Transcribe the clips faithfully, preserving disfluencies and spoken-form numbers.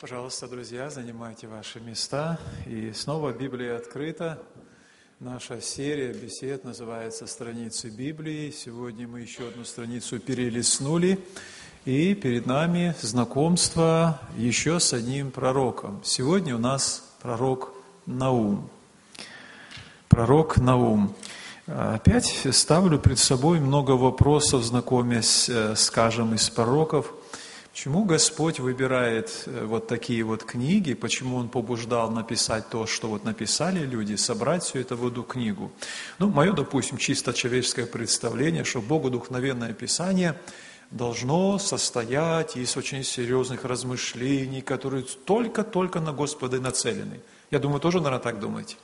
Пожалуйста, друзья, занимайте ваши места. И снова Библия открыта. Наша серия бесед называется «Страницы Библии». Сегодня мы еще одну страницу перелистнули. И перед нами знакомство еще с одним пророком. Сегодня у нас пророк Наум. Пророк Наум. Опять ставлю пред собой много вопросов, знакомясь с каждым из пророков. Почему Господь выбирает вот такие вот книги, почему Он побуждал написать то, что вот написали люди, собрать все это в одну книгу? Ну, мое, допустим, чисто человеческое представление, что Богодухновенное Писание должно состоять из очень серьезных размышлений, которые только-только на Господа нацелены. Я думаю, тоже, наверное, так думаете.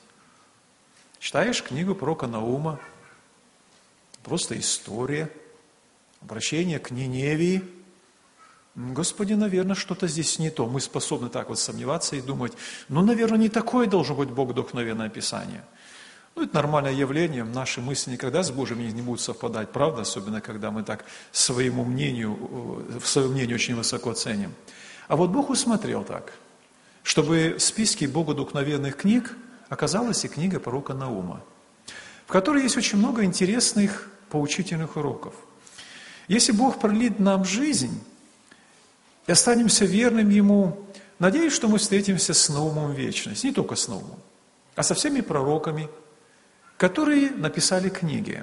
Читаешь книгу пророка Наума, просто история, обращение к Ниневии. Господи, наверное, что-то здесь не то. Мы способны так вот сомневаться и думать, ну, наверное, не такое должно быть Богодухновенное Писание. Ну, это нормальное явление, наши мысли никогда с Божьим не будут совпадать, правда? Особенно, когда мы так своему мнению, свое мнение очень высоко ценим. А вот Бог усмотрел так, чтобы в списке богодухновенных книг оказалась и книга пророка Наума, в которой есть очень много интересных поучительных уроков. Если Бог продлит нам жизнь и останемся верным Ему, надеюсь, что мы встретимся с Наумом в вечность. Не только с Наумом, а со всеми пророками, которые написали книги.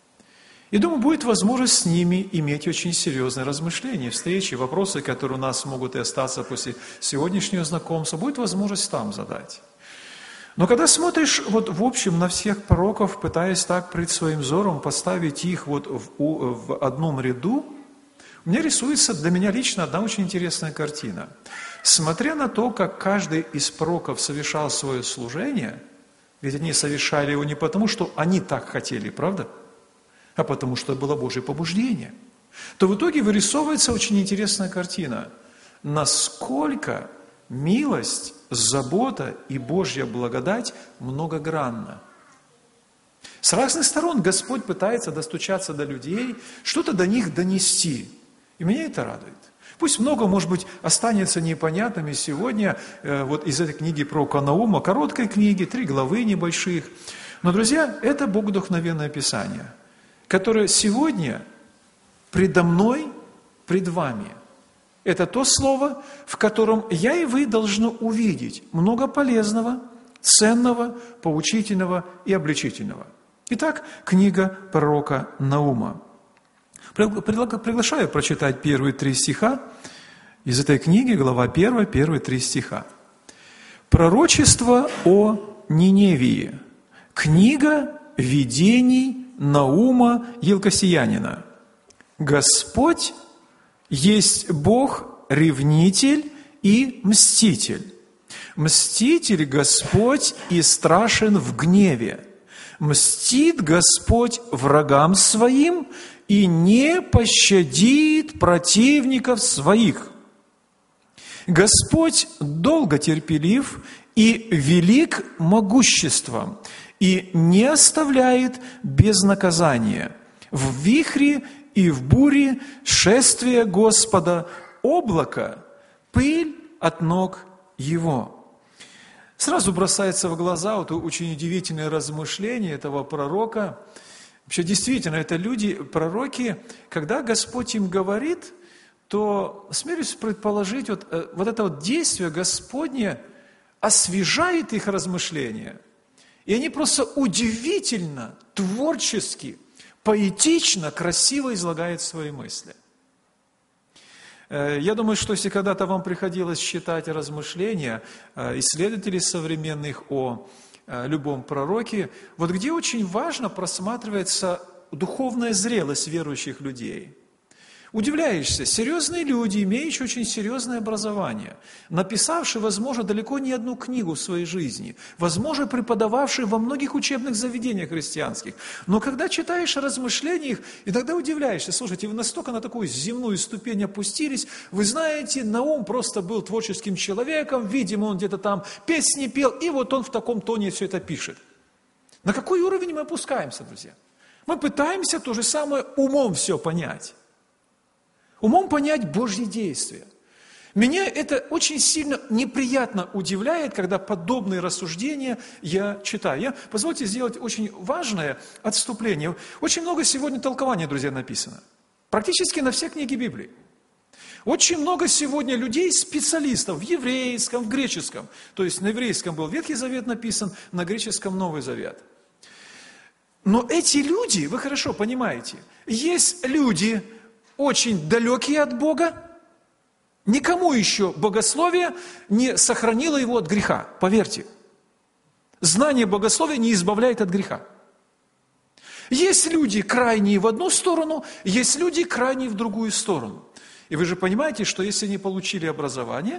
И думаю, будет возможность с ними иметь очень серьезные размышления, встречи, вопросы, которые у нас могут и остаться после сегодняшнего знакомства, будет возможность там задать. Но когда смотришь вот в общем на всех пророков, пытаясь так пред своим взором поставить их вот в, в одном ряду, у меня рисуется для меня лично одна очень интересная картина. Смотря на то, как каждый из пророков совершал свое служение, ведь они совершали его не потому, что они так хотели, правда? А потому, что было Божье побуждение. То в итоге вырисовывается очень интересная картина. Насколько милость, забота и Божья благодать многогранна. С разных сторон Господь пытается достучаться до людей, что-то до них донести. И меня это радует. Пусть много, может быть, останется непонятными сегодня, э, вот из этой книги пророка Наума, короткой книги, три главы небольших. Но, друзья, это Богодухновенное Писание, которое сегодня предо мной, пред вами. Это то слово, в котором я и вы должны увидеть много полезного, ценного, поучительного и обличительного. Итак, книга пророка Наума. Приглашаю прочитать первые три стиха из этой книги, глава первая, первые три стиха. Пророчество о Ниневии. Книга видений Наума Елкосиянина. Господь есть Бог-ревнитель и мститель. Мститель Господь и страшен в гневе. Мстит Господь врагам своим и не пощадит противников своих. Господь долго терпелив и велик могуществом, и не оставляет без наказания. В вихре и в буре шествие Господа, облако, пыль от ног Его. Сразу бросается в глаза вот очень удивительное размышление этого пророка. Вообще, действительно, это люди, пророки, когда Господь им говорит, то, смелюсь предположить, вот, вот это вот действие Господне освежает их размышления. И они просто удивительно, творчески, поэтично, красиво излагают свои мысли. Я думаю, что если когда-то вам приходилось читать размышления исследователей современных о любом пророке, вот где очень важно просматривается духовная зрелость верующих людей. Удивляешься, серьезные люди, имеющие очень серьезное образование, написавшие, возможно, далеко не одну книгу в своей жизни, возможно, преподававшие во многих учебных заведениях христианских. Но когда читаешь размышления их, иногда удивляешься, слушайте, вы настолько на такую земную ступень опустились, вы знаете, Наум просто был творческим человеком, видимо, он где-то там песни пел, и вот он в таком тоне все это пишет. На какой уровень мы опускаемся, друзья? Мы пытаемся то же самое умом все понять. Умом понять Божьи действия. Меня это очень сильно неприятно удивляет, когда подобные рассуждения я читаю. Я, позвольте сделать очень важное отступление. Очень много сегодня толкований, друзья, написано. Практически на все книги Библии. Очень много сегодня людей, специалистов в еврейском, в греческом. То есть на еврейском был Ветхий Завет написан, на греческом Новый Завет. Но эти люди, вы хорошо понимаете, есть люди очень далекие от Бога, никому еще богословие не сохранило его от греха, поверьте. Знание богословия не избавляет от греха. Есть люди крайние в одну сторону, есть люди крайние в другую сторону. И вы же понимаете, что если они получили образование,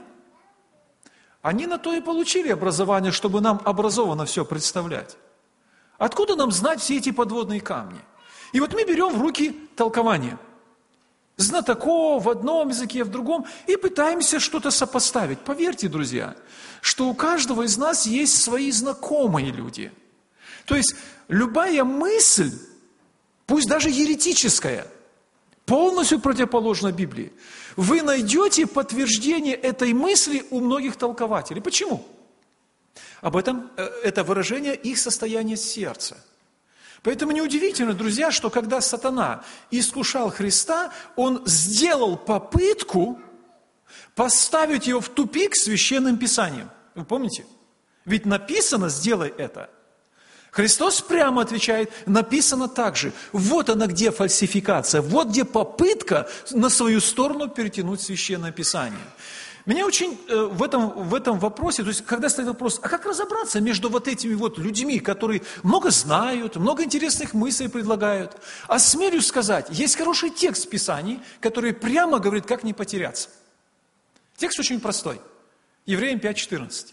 они на то и получили образование, чтобы нам образованно все представлять. Откуда нам знать все эти подводные камни? И вот мы берем в руки толкование. Знатоков в одном языке, в другом, и пытаемся что-то сопоставить. Поверьте, друзья, что у каждого из нас есть свои знакомые люди. То есть любая мысль, пусть даже еретическая, полностью противоположна Библии, вы найдете подтверждение этой мысли у многих толкователей. Почему? Об этом, это выражение их состояния сердца. Поэтому неудивительно, друзья, что когда сатана искушал Христа, он сделал попытку поставить его в тупик священным писанием. Вы помните? Ведь написано «сделай это». Христос прямо отвечает, написано так же. Вот она где фальсификация, вот где попытка на свою сторону перетянуть Священное Писание. Меня очень э, в, этом, в этом вопросе, то есть когда стоит вопрос, а как разобраться между вот этими вот людьми, которые много знают, много интересных мыслей предлагают, а смелюсь сказать, есть хороший текст в Писании, который прямо говорит, как не потеряться. Текст очень простой. Евреям пять четырнадцать.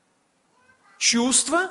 Чувства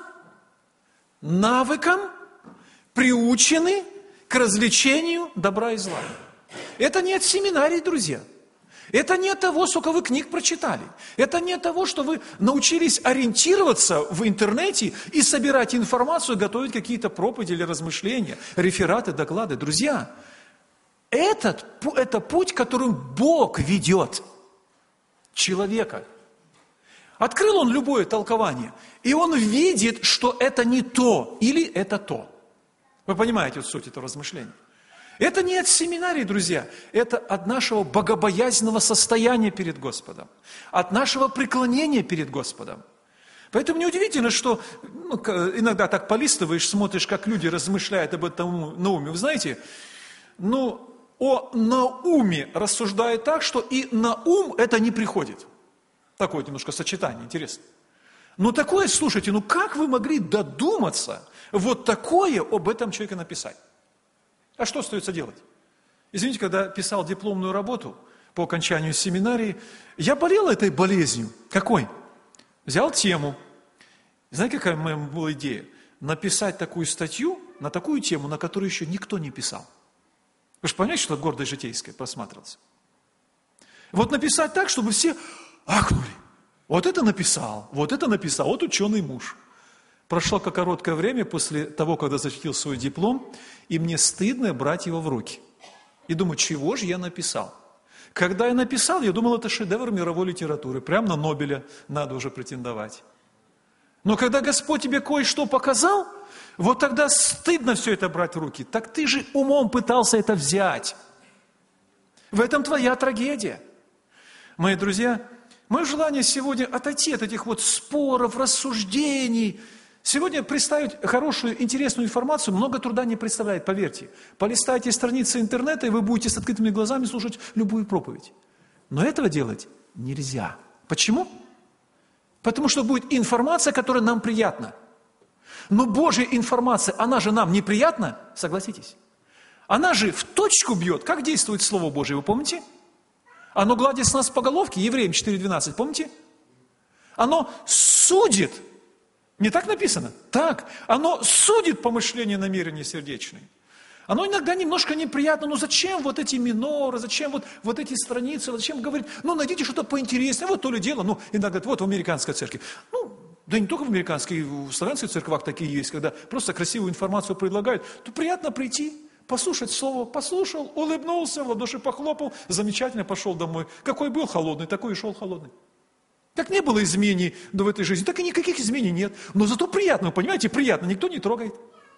навыкам приучены к развлечению добра и зла. Это не от семинарий, друзья. Это не от того, сколько вы книг прочитали. Это не от того, что вы научились ориентироваться в интернете и собирать информацию, готовить какие-то проповеди или размышления, рефераты, доклады. Друзья, этот, это путь, которым Бог ведет человека. Открыл он любое толкование, и он видит, что это не то или это то. Вы понимаете вот суть этого размышления? Это не от семинарий, друзья, это от нашего богобоязненного состояния перед Господом, от нашего преклонения перед Господом. Поэтому неудивительно, что ну, иногда так полистываешь, смотришь, как люди размышляют об этом науме. Вы знаете, ну, о науме рассуждают так, что и на ум это не приходит. Такое немножко сочетание, интересно. Ну такое, слушайте, ну как вы могли додуматься вот такое об этом человеке написать? А что остается делать? Извините, когда писал дипломную работу по окончанию семинарии, я болел этой болезнью. Какой? Взял тему. Знаете, какая моя была идея? Написать такую статью на такую тему, на которую еще никто не писал. Вы же понимаете, что гордость житейская просматривалась? Вот написать так, чтобы все ахнули. Вот это написал, вот это написал, вот ученый муж. Прошло как короткое время после того, когда защитил свой диплом, и мне стыдно брать его в руки. И думаю, чего же я написал? Когда я написал, я думал, это шедевр мировой литературы, прямо на Нобеля надо уже претендовать. Но когда Господь тебе кое-что показал, вот тогда стыдно все это брать в руки. Так ты же умом пытался это взять. В этом твоя трагедия. Мои друзья, мое желание сегодня отойти от этих вот споров, рассуждений. Сегодня представить хорошую, интересную информацию много труда не представляет, поверьте. Полистайте страницы интернета, и вы будете с открытыми глазами слушать любую проповедь. Но этого делать нельзя. Почему? Потому что будет информация, которая нам приятна. Но Божья информация, она же нам неприятна, согласитесь. Она же в точку бьет. Как действует Слово Божие, вы помните? Оно гладит с нас по головке, Евреям четыре двенадцать, помните? Оно судит. Не так написано? Так. Оно судит помышления, намерения сердечные. Оно иногда немножко неприятно. Ну зачем вот эти миноры, зачем вот, вот эти страницы, зачем говорить? Ну найдите что-то поинтереснее. Вот то ли дело. Ну иногда говорят, вот в американской церкви. Ну, да не только в американской, в славянских церквах такие есть, когда просто красивую информацию предлагают. То приятно прийти, послушать слово, послушал, улыбнулся, в ладоши похлопал, замечательно, пошел домой. Какой был холодный, такой и шел холодный. Как не было изменений в этой жизни, так и никаких изменений нет. Но зато приятно, вы понимаете, приятно, никто не трогает.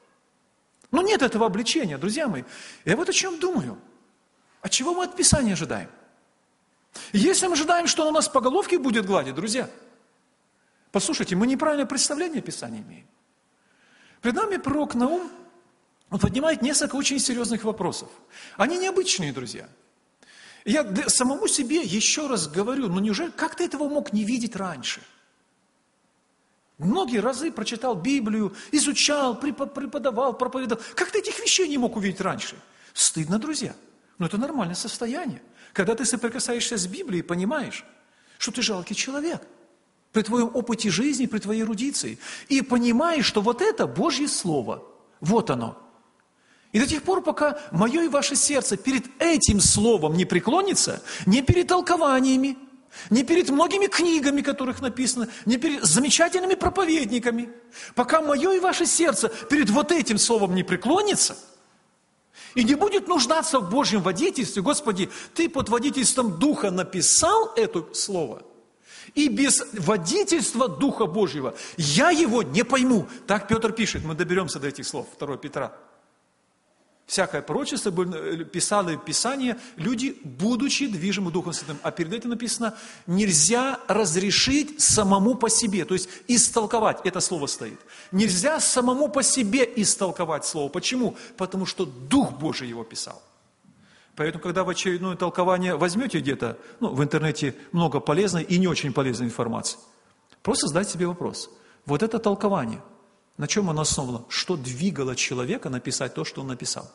Но нет этого обличения, друзья мои. Я вот о чем думаю. От чего мы от Писания ожидаем? Если мы ожидаем, что он у нас по головке будет гладить, друзья, послушайте, мы неправильное представление о Писании имеем. Пред нами пророк Наум, он поднимает несколько очень серьезных вопросов. Они необычные, друзья. Я самому себе еще раз говорю, ну неужели, как ты этого мог не видеть раньше? Многие разы прочитал Библию, изучал, преподавал, проповедовал. Как ты этих вещей не мог увидеть раньше? Стыдно, друзья. Но это нормальное состояние. Когда ты соприкасаешься с Библией, понимаешь, что ты жалкий человек. При твоем опыте жизни, при твоей эрудиции. И понимаешь, что вот это Божье Слово. Вот оно. И до тех пор, пока мое и ваше сердце перед этим Словом не преклонится, не перед толкованиями, не перед многими книгами, которых написано, не перед замечательными проповедниками, пока мое и ваше сердце перед вот этим Словом не преклонится, и не будет нуждаться в Божьем водительстве, Господи, Ты под водительством Духа написал это Слово, и без водительства Духа Божьего я его не пойму. Так Петр пишет, мы доберемся до этих слов, второе Петра. Всякое пророчество писало Писание люди, будучи движимы Духом Святым. А перед этим написано, нельзя разрешить самому по себе, то есть истолковать, это слово стоит. Нельзя самому по себе истолковать слово. Почему? Потому что Дух Божий его писал. Поэтому, когда в очередное толкование возьмете где-то, ну, в интернете много полезной и не очень полезной информации, просто задайте себе вопрос. Вот это толкование, на чем оно основано? Что двигало человека написать то, что он написал?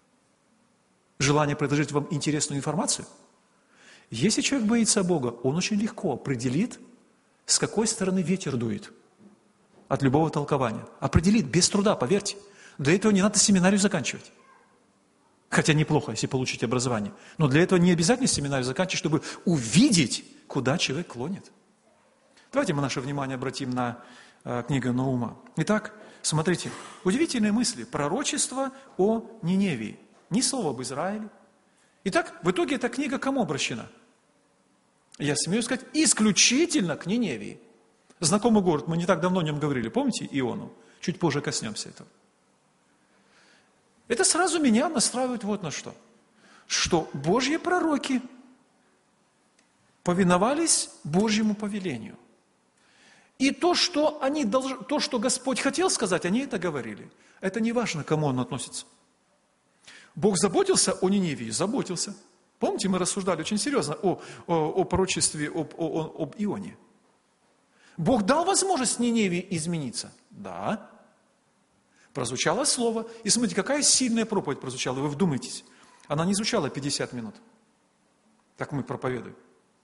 Желание предложить вам интересную информацию? Если человек боится Бога, он очень легко определит, с какой стороны ветер дует от любого толкования. Определит без труда, поверьте. Для этого не надо семинарию заканчивать. Хотя неплохо, если получить образование. Но для этого не обязательно семинарию заканчивать, чтобы увидеть, куда человек клонит. Давайте мы наше внимание обратим на э, книгу Наума. Итак, смотрите, удивительные мысли. Пророчество о Ниневии. Ни слова об Израиле. Итак, в итоге эта книга к кому обращена? Я смею сказать, исключительно к Ниневии. Знакомый город, мы не так давно о нем говорили, помните, Иону? Чуть позже коснемся этого. Это сразу меня настраивает вот на что. Что Божьи пророки повиновались Божьему повелению. И то, что они должны, то, что Господь хотел сказать, они это говорили. Это не важно, к кому он относится. Бог заботился о Ниневии? Заботился. Помните, мы рассуждали очень серьезно о, о, о пророчестве, об, о, об Ионе. Бог дал возможность Ниневии измениться? Да. Прозвучало слово. И смотрите, какая сильная проповедь прозвучала. Вы вдумайтесь. Она не звучала пятьдесят минут. Так мы проповедуем.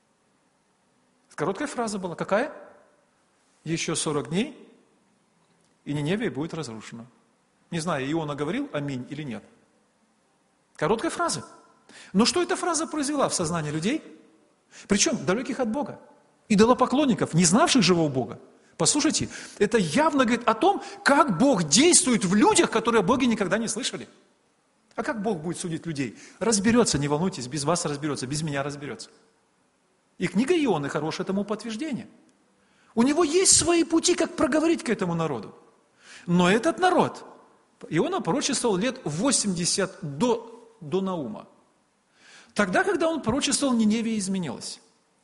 Короткая фраза была. Какая? Еще сорок дней, и Ниневия будет разрушена. Не знаю, Иона говорил аминь или нет. Короткая фраза. Но что эта фраза произвела в сознании людей? Причем далеких от Бога. Идолопоклонников, не знавших живого Бога. Послушайте, это явно говорит о том, как Бог действует в людях, которые о Боге никогда не слышали. А как Бог будет судить людей? Разберется, не волнуйтесь, без вас разберется, без меня разберется. И книга Ионы хорошее тому подтверждение. У него есть свои пути, как проговорить к этому народу. Но этот народ, Иона пророчествовал лет восемьдесят до, до Наума. Тогда, когда он пророчествовал, Ниневия изменилась.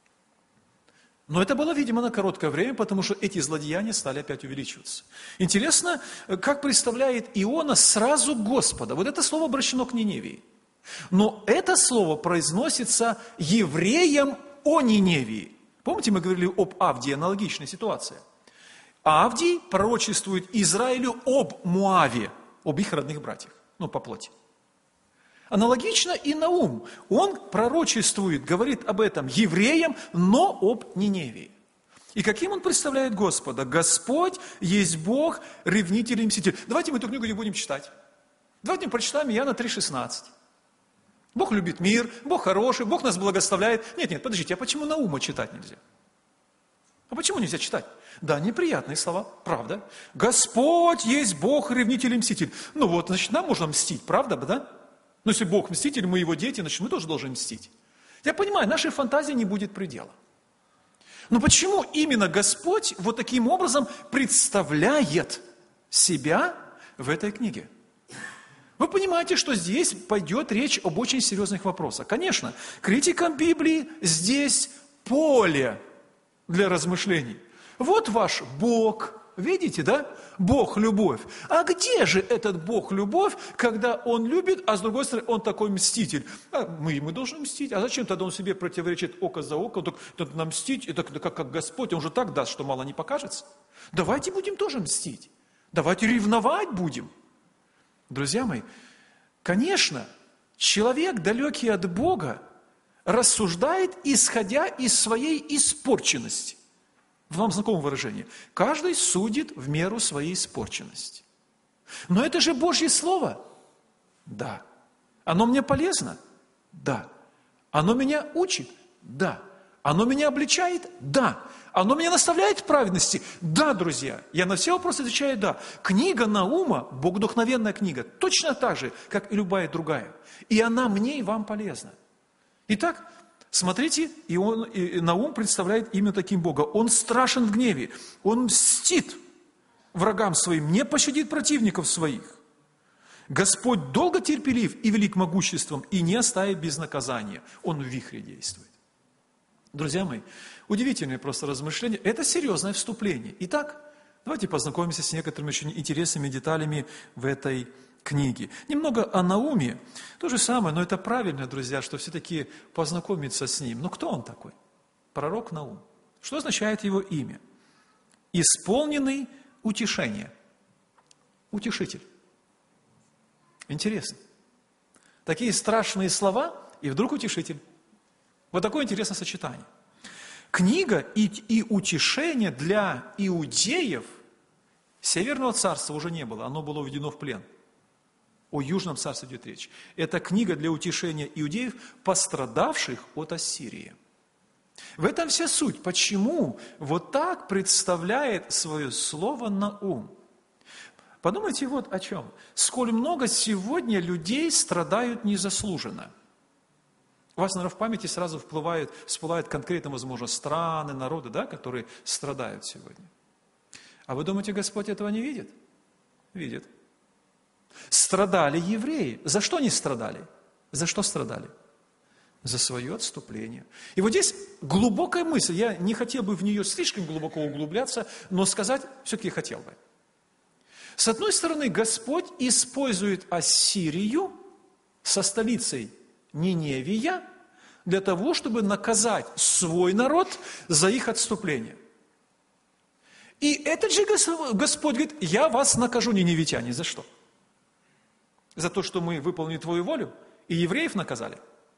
Но это было, видимо, на короткое время, потому что эти злодеяния стали опять увеличиваться. Интересно, как представляет Иона сразу Господа. Вот это слово обращено к Ниневии. Но это слово произносится евреям о Ниневии. Помните, мы говорили об Авдии, аналогичная ситуация. Авдий пророчествует Израилю об Моаве, об их родных братьях, ну, по плоти. Аналогично и Наум. Он пророчествует, говорит об этом евреям, но об Ниневии. И каким он представляет Господа? Господь есть Бог, ревнитель и мститель. Давайте мы эту книгу не будем читать. Давайте мы прочитаем Иоанна три шестнадцать. Бог любит мир, Бог хороший, Бог нас благословляет. Нет, нет, подождите, а почему Наума читать нельзя? А почему нельзя читать? Да, неприятные слова, правда. Господь есть Бог, ревнитель и мститель. Ну вот, значит, нам можно мстить, правда, да? Ну, если Бог мститель, мы его дети, значит, мы тоже должны мстить. Я понимаю, нашей фантазии не будет предела. Но почему именно Господь вот таким образом представляет себя в этой книге? Вы понимаете, что здесь пойдет речь об очень серьезных вопросах. Конечно, критикам Библии здесь поле для размышлений. Вот ваш Бог, видите, да? Бог – любовь. А где же этот Бог – любовь, когда Он любит, а с другой стороны, Он такой мститель? А мы ему должны мстить. А зачем тогда Он себе противоречит око за око? Так, так нам мстить, это как, как Господь, Он же так даст, что мало не покажется. Давайте будем тоже мстить. Давайте ревновать будем. Друзья мои, конечно, человек, далекий от Бога, рассуждает, исходя из своей испорченности. Вам знакомо выражение. Каждый судит в меру своей испорченности. Но это же Божье Слово. Да. Оно мне полезно? Да. Оно меня учит? Да. Оно меня обличает? Да. Оно меня наставляет в праведности? Да, друзья. Я на все вопросы отвечаю «да». Книга Наума, богодухновенная книга, точно так же, как и любая другая. И она мне и вам полезна. Итак, смотрите, и, он, и Наум представляет именно таким Бога. Он страшен в гневе, он мстит врагам своим, не пощадит противников своих. Господь долго терпелив и велик могуществом, и не оставит без наказания. Он в вихре действует. Друзья мои, удивительное просто размышление. Это серьезное вступление. Итак, давайте познакомимся с некоторыми очень интересными деталями в этой книге. Немного о Науме. То же самое, но это правильно, друзья, что все-таки познакомиться с ним. Но кто он такой? Пророк Наум. Что означает его имя? Исполненный утешения. Утешитель. Интересно. Такие страшные слова, и вдруг утешитель. Вот такое интересное сочетание. Книга и, и утешение для иудеев Северного царства уже не было, оно было уведено в плен. О Южном царстве идет речь. Это книга для утешения иудеев, пострадавших от Ассирии. В этом вся суть. Почему вот так представляет свое слово Наум? Подумайте вот о чем. Сколь много сегодня людей страдают незаслуженно. У вас, наверное, в памяти сразу вплывают, всплывают конкретно, возможно, страны, народы, да, которые страдают сегодня. А вы думаете, Господь этого не видит? Видит. Страдали евреи. За что они страдали? За что страдали? За свое отступление. И вот здесь глубокая мысль. Я не хотел бы в нее слишком глубоко углубляться, но сказать все-таки хотел бы. С одной стороны, Господь использует Ассирию со столицей Ниневия для того, чтобы наказать свой народ за их отступление. И этот же Господь говорит: я вас накажу, ниневитяне, за что? За то, что мы выполнили твою волю и евреев наказали?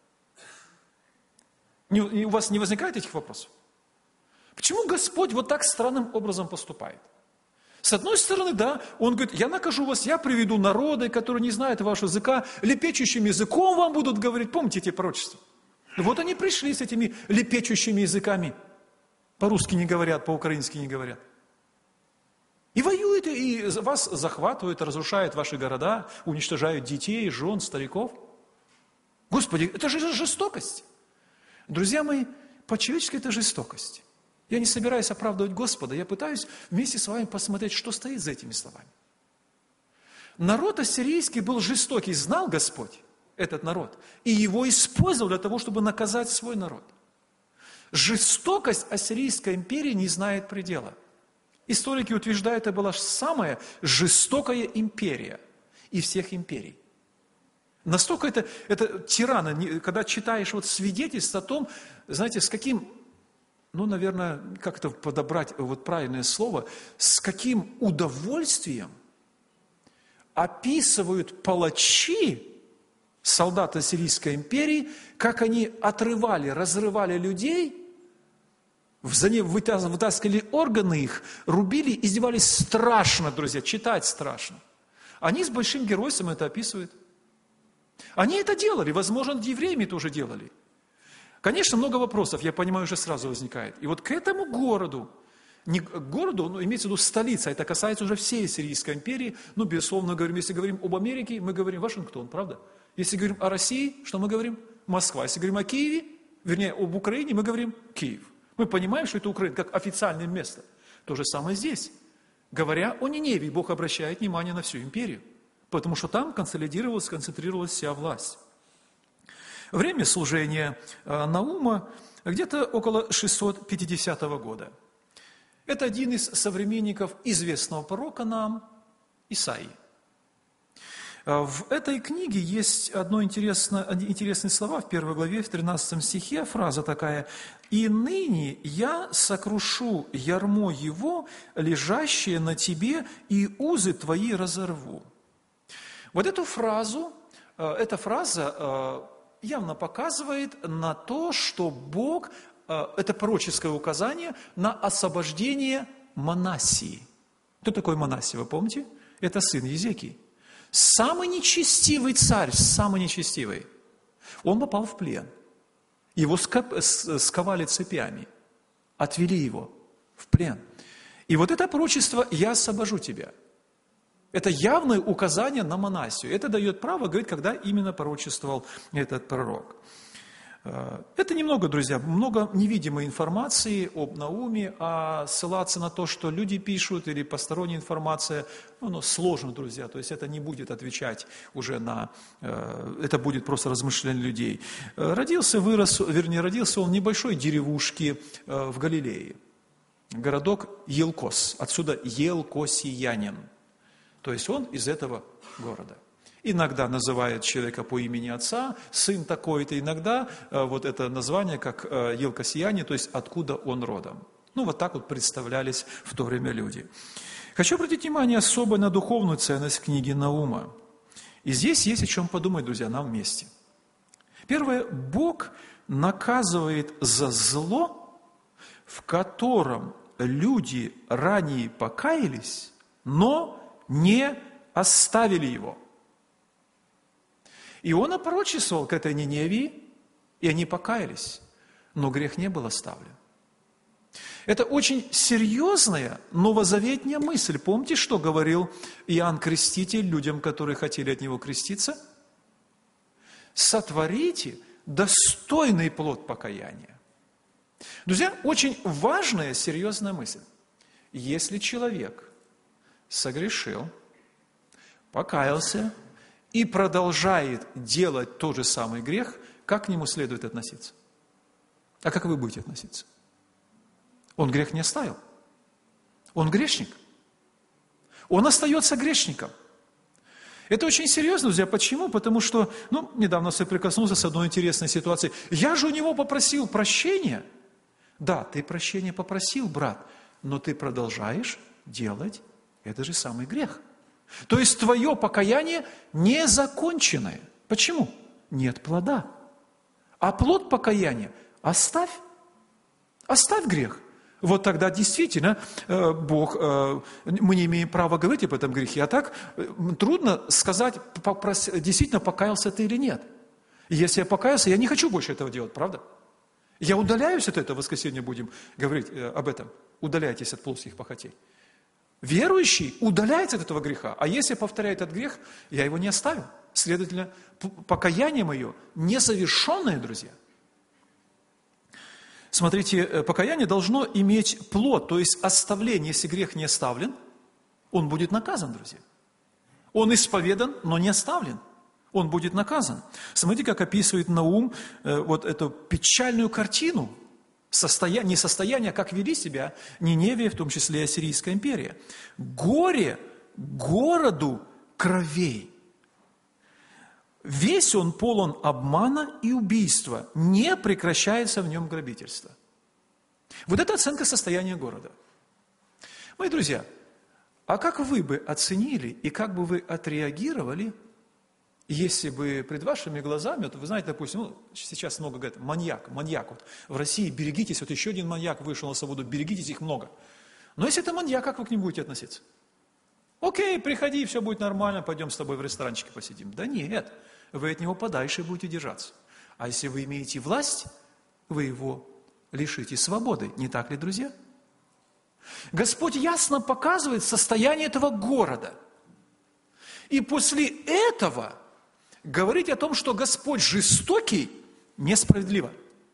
У вас не возникает этих вопросов? Почему Господь вот так странным образом поступает? С одной стороны, да, Он говорит: я накажу вас, я приведу народы, которые не знают вашего языка, лепечущим языком вам будут говорить. Помните эти пророчества? Вот они пришли с этими лепечущими языками. По-русски не говорят, по-украински не говорят. И воюют, и вас захватывают, разрушают ваши города, уничтожают детей, жен, стариков. Господи, это же жестокость. Друзья мои, по-человечески это жестокость. Я не собираюсь оправдывать Господа, я пытаюсь вместе с вами посмотреть, что стоит за этими словами. Народ ассирийский был жестокий, знал Господь этот народ, и его использовал для того, чтобы наказать свой народ. Жестокость Ассирийской империи не знает предела. Историки утверждают, это была самая жестокая империя из всех империй. Настолько это, это тираны, когда читаешь вот свидетельство о том, знаете, с каким, ну, наверное, как это подобрать, вот правильное слово, с каким удовольствием описывают палачи, солдаты Ассирийской империи, как они отрывали, разрывали людей, вытаскивали органы их, рубили, издевались страшно, друзья, читать страшно. Они с большим геройством это описывают. Они это делали, возможно, над евреями тоже делали. Конечно, много вопросов, я понимаю, уже сразу возникает. И вот к этому городу Не к городу, но имеется в виду столица. Это касается уже всей Сирийской империи. Ну, безусловно, говорим, если говорим об Америке, мы говорим Вашингтон, правда? Если говорим о России, что мы говорим? Москва. Если говорим о Киеве, вернее, об Украине, мы говорим Киев. Мы понимаем, что это Украина, как официальное место. То же самое здесь. Говоря о Ниневии, Бог обращает внимание на всю империю, потому что там консолидировалась, сконцентрировалась вся власть. Время служения Наума где-то около шестьсот пятидесятого года. Это один из современников известного пророка нам, Исаии. В этой книге есть одно интересное, интересные слова в первой главе, в тринадцатом стихе, фраза такая: «И ныне я сокрушу ярмо его, лежащее на тебе, и узы твои разорву». Вот эту фразу, эта фраза явно показывает на то, что Бог, это пророческое указание на освобождение Манассии. Кто такой Манассия, вы помните? Это сын Езекии. Самый нечестивый царь, самый нечестивый, он попал в плен. Его сковали цепями, отвели его в плен. И вот это пророчество «я освобожу тебя». Это явное указание на Манассию. Это дает право говорить, когда именно пророчествовал этот пророк. Это немного, друзья, много невидимой информации об Науме, а ссылаться на то, что люди пишут, или посторонняя информация, ну, ну, сложно, друзья, то есть это не будет отвечать уже на, это будет просто размышление людей. Родился, вырос, вернее, родился он в небольшой деревушке в Галилее, городок Елкос, отсюда елкосиянин, то есть он из этого города. Иногда называют человека по имени отца, сын такой-то, иногда вот это название, как елкосияне, то есть откуда он родом. Ну, вот так вот представлялись в то время люди. Хочу обратить внимание особо на духовную ценность книги Наума. И здесь есть о чем подумать, друзья, нам вместе. Первое, Бог наказывает за зло, в котором люди ранее покаялись, но не оставили его. Иона пророчествовал к этой Ниневии, и они покаялись, но грех не был оставлен. Это очень серьезная новозаветная мысль. Помните, что говорил Иоанн Креститель людям, которые хотели от него креститься? Сотворите достойный плод покаяния. Друзья, очень важная, серьезная мысль. Если человек согрешил, покаялся и продолжает делать тот же самый грех, как к нему следует относиться? А как вы будете относиться? Он грех не оставил. Он грешник. Он остается грешником. Это очень серьезно, друзья. Почему? Потому что, ну, недавно соприкоснулся с одной интересной ситуацией. Я же у него попросил прощения. Да, ты прощения попросил, брат, но ты продолжаешь делать этот же самый грех. То есть твое покаяние незаконченное. Почему? Нет плода. А плод покаяния оставь. Оставь грех. Вот тогда действительно Бог, мы не имеем права говорить об этом грехе, а так трудно сказать, действительно покаялся ты или нет. Если я покаялся, я не хочу больше этого делать, правда? Я удаляюсь от этого, в воскресенье будем говорить об этом. Удаляйтесь от плотских похотей. Верующий удаляется от этого греха, а если повторяет этот грех, я его не оставил. Следовательно, покаяние мое незавершенное, друзья. Смотрите, покаяние должно иметь плод, то есть оставление, если грех не оставлен, он будет наказан, друзья. Он исповедан, но не оставлен. Он будет наказан. Смотрите, как описывает Наум э, вот эту печальную картину, состоя... не состояние, а как вели себя Ниневия, в том числе и Ассирийская империя. Горе городу кровей. Весь он полон обмана и убийства, не прекращается в нем грабительство. Вот это оценка состояния города. Мои друзья, а как вы бы оценили и как бы вы отреагировали, если бы пред вашими глазами, вот вы знаете, допустим, ну, сейчас много говорят, маньяк, маньяк, вот в России берегитесь, вот еще один маньяк вышел на свободу, берегитесь, их много. Но если это маньяк, как вы к нему будете относиться? Окей, приходи, все будет нормально, пойдем с тобой в ресторанчике посидим. Да нет, вы от него подальше будете держаться. А если вы имеете власть, вы его лишите свободы. Не так ли, друзья? Господь ясно показывает состояние этого города. И после этого говорить о том, что Господь жестокий, несправедливо.